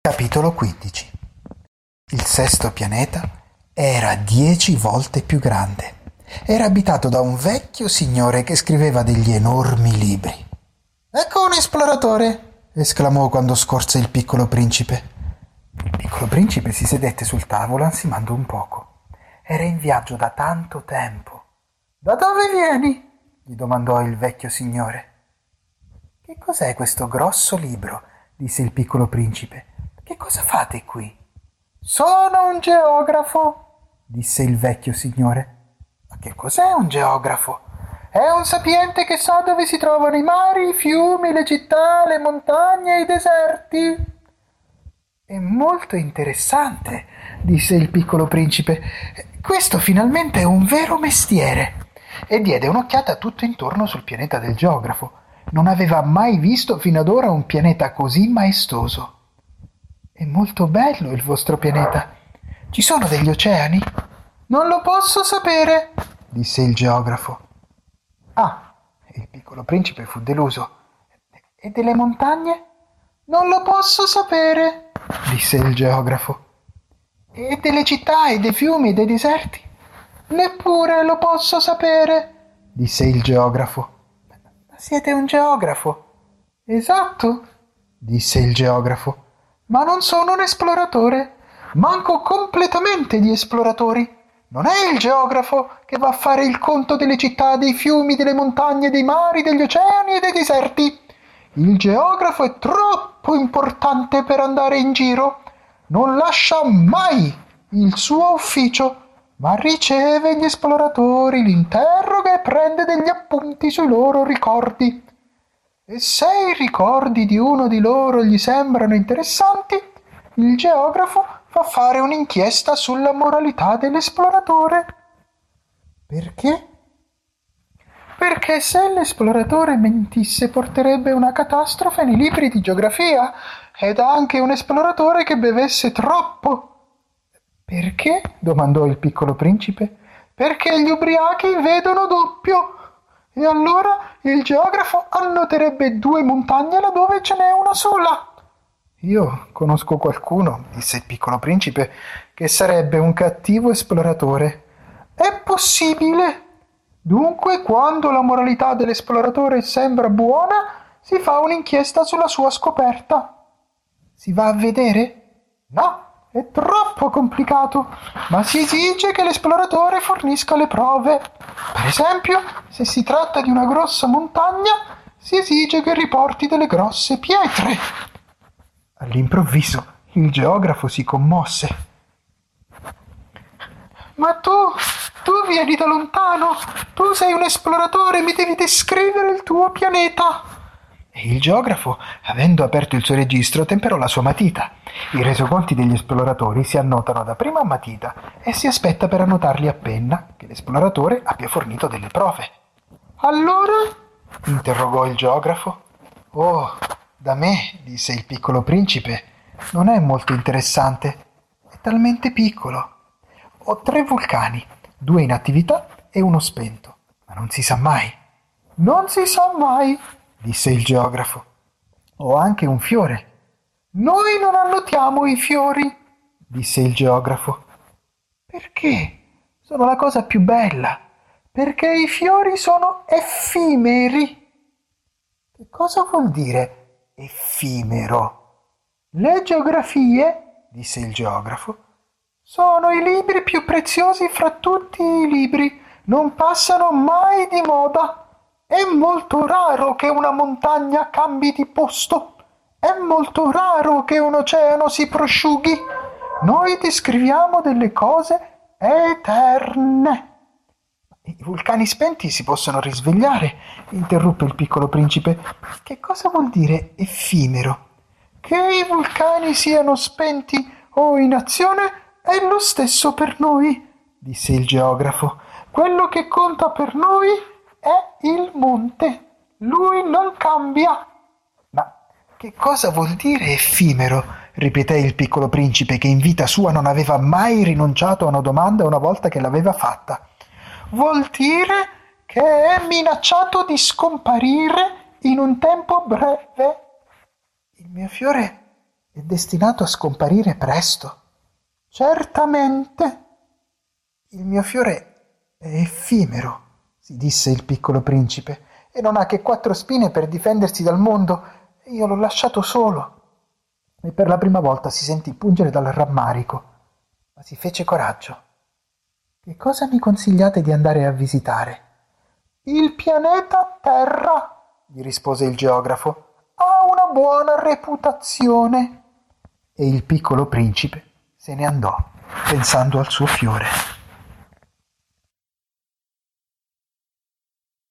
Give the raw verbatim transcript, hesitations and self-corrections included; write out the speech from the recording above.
Capitolo quindici. Il sesto pianeta era dieci volte più grande. Era abitato da un vecchio signore che scriveva degli enormi libri. «Ecco un esploratore!» esclamò quando scorse il piccolo principe. Il piccolo principe si sedette sul tavolo ansimando un poco. Era in viaggio da tanto tempo. «Da dove vieni?» gli domandò il vecchio signore. «Che cos'è questo grosso libro?» disse il piccolo principe. «Che cosa fate qui?» «Sono un geografo», disse il vecchio signore. «Ma che cos'è un geografo?» «È un sapiente che sa dove si trovano i mari, i fiumi, le città, le montagne e i deserti». «È molto interessante», disse il piccolo principe. «Questo finalmente è un vero mestiere». E diede un'occhiata tutto intorno sul pianeta del geografo. Non aveva mai visto fino ad ora un pianeta così maestoso. «È molto bello il vostro pianeta. Ci sono degli oceani?» «Non lo posso sapere», disse il geografo. «Ah», il piccolo principe fu deluso. «E delle montagne?» «Non lo posso sapere», disse il geografo. «E delle città e dei fiumi e dei deserti?» «Neppure lo posso sapere», disse il geografo. «Ma siete un geografo?» «Esatto», disse il geografo. «Ma non sono un esploratore. Manco completamente di esploratori. Non è il geografo che va a fare il conto delle città, dei fiumi, delle montagne, dei mari, degli oceani e dei deserti. Il geografo è troppo importante per andare in giro. Non lascia mai il suo ufficio, ma riceve gli esploratori, li interroga e prende degli appunti sui loro ricordi. E se i ricordi di uno di loro gli sembrano interessanti, il geografo fa fare un'inchiesta sulla moralità dell'esploratore». «Perché?» «Perché se l'esploratore mentisse porterebbe una catastrofe nei libri di geografia, ed anche un esploratore che bevesse troppo». «Perché?» domandò il piccolo principe. «Perché gli ubriachi vedono doppio. E allora il geografo annoterebbe due montagne laddove ce n'è una sola». «Io conosco qualcuno», disse il piccolo principe, «che sarebbe un cattivo esploratore». «È possibile. Dunque, quando la moralità dell'esploratore sembra buona, si fa un'inchiesta sulla sua scoperta». «Si va a vedere?» «No, è troppo complicato, ma si esige che l'esploratore fornisca le prove. Per esempio, se si tratta di una grossa montagna, si esige che riporti delle grosse pietre». All'improvviso il geografo si commosse. «Ma tu, tu vieni da lontano, tu sei un esploratore, mi devi descrivere il tuo pianeta». E il geografo, avendo aperto il suo registro, temperò la sua matita. I resoconti degli esploratori si annotano da prima a matita e si aspetta per annotarli a penna che l'esploratore abbia fornito delle prove. «Allora?» interrogò il geografo. «Oh, da me», disse il piccolo principe, «non è molto interessante. È talmente piccolo. Ho tre vulcani, due in attività e uno spento, ma non si sa mai». «Non si sa mai», disse il geografo. «Ho anche un fiore». «Noi non annotiamo i fiori», disse il geografo. «Perché? Sono la cosa più bella. Perché i fiori sono effimeri». «Che cosa vuol dire effimero?» «Le geografie», disse il geografo, «sono i libri più preziosi fra tutti i libri. Non passano mai di moda. È molto raro che una montagna cambi di posto. È molto raro che un oceano si prosciughi. Noi descriviamo delle cose eterne». «I vulcani spenti si possono risvegliare», interruppe il piccolo principe. «Che cosa vuol dire effimero?» «Che i vulcani siano spenti o in azione è lo stesso per noi», disse il geografo. «Quello che conta per noi è il monte. Lui non cambia». «Ma che cosa vuol dire effimero?» ripeté il piccolo principe, che in vita sua non aveva mai rinunciato a una domanda una volta che l'aveva fatta. «Vuol dire che è minacciato di scomparire in un tempo breve». «Il mio fiore è destinato a scomparire presto. Certamente. Il mio fiore è effimero, si disse il piccolo principe, e non ha che quattro spine per difendersi dal mondo, e io l'ho lasciato solo. E per la prima volta si sentì pungere dal rammarico, ma si fece coraggio. Che cosa mi consigliate di andare a visitare? Il pianeta Terra, gli rispose il geografo. Ha una buona reputazione. E il piccolo principe se ne andò, pensando al suo fiore.